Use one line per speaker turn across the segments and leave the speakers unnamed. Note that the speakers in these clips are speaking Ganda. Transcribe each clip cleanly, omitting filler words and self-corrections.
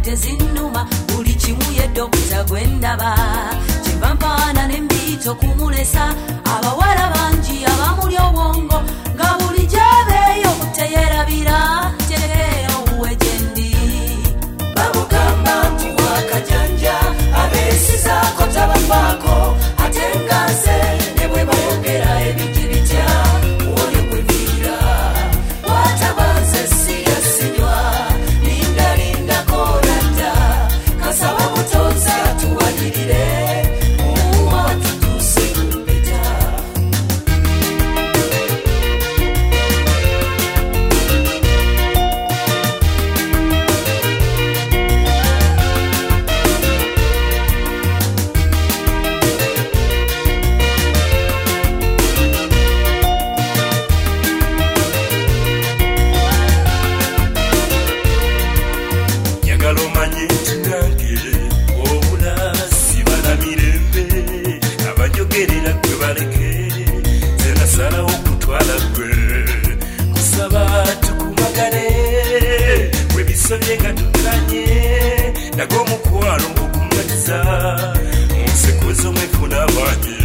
tezinnuma buli kimu ye dokita gwendaba kyempampaana n'embito kumulesa abawala bangi abamuli obwongo nga buli gyabeeyo teyerabira tereeyo wegendi bamugamba nti wakajanja abeesizaako tabafaako ate nga nze ne bwe bayogera ebingi bitya oyo gweviira watabanze siyasinywa lindalindako ladda kasaba mutonzi atuwalirire muwa tutuuse kumpeta
Nga tukanye nago mukwalo okumaliza munseko z'omwefuna abangi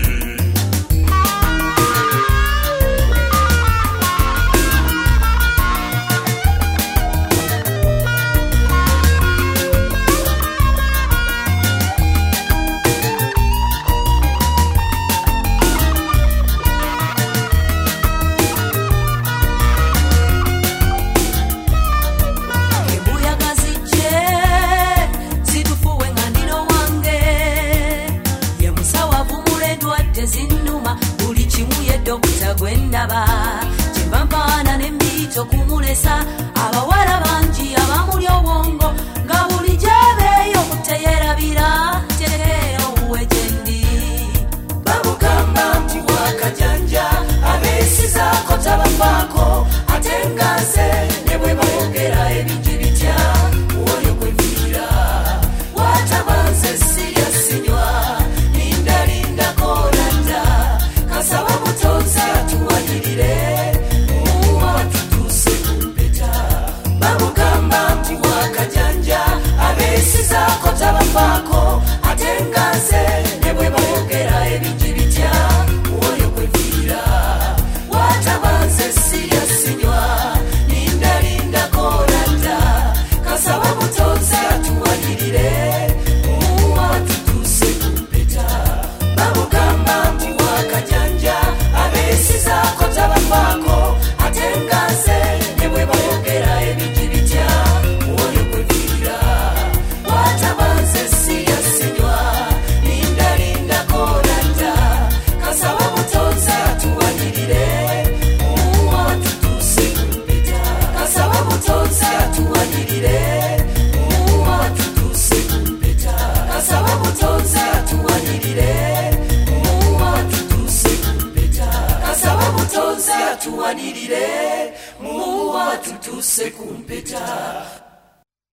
tezinnuma buli kimu ye dokita gwendaba kyempampaana n'embito kumulesa abawala bangi abamuli obwongo nga buli gyabeeyo teyerabira tereeyo wegendi bamugamba nti wakajanja abeesizaako tabafaako ate nga nze ne bwe bayogera ebingi bitya oyo gweviira watabanze siyasinywa kasaba mutonzi atuwalirire muwa tutuuse kumpeta bamugamba nti wakajanja abeesizaako tabafaako ate nga nze ne bwe bayogera ebingi bitya oyo gweviira watabanze siyasinywa lindalindako ladda kasaba mutonzi atuwalirire muwa tutuuse kumpeta bamugamba nti wakajanja abeesizaako tabafaako ate nga nze ne bwe bayogera ebingi bitya oyo gweviira watabanze siyasinywa lindalindako ladda kasaba mutonzi atuwalirire muwa tutuuse kumpeta kasaba mutonzi atuwalirire muwa tutuuse kumpeta kasaba mutonzi atuwalirire atuwalirire muwa tutuuse kumpeta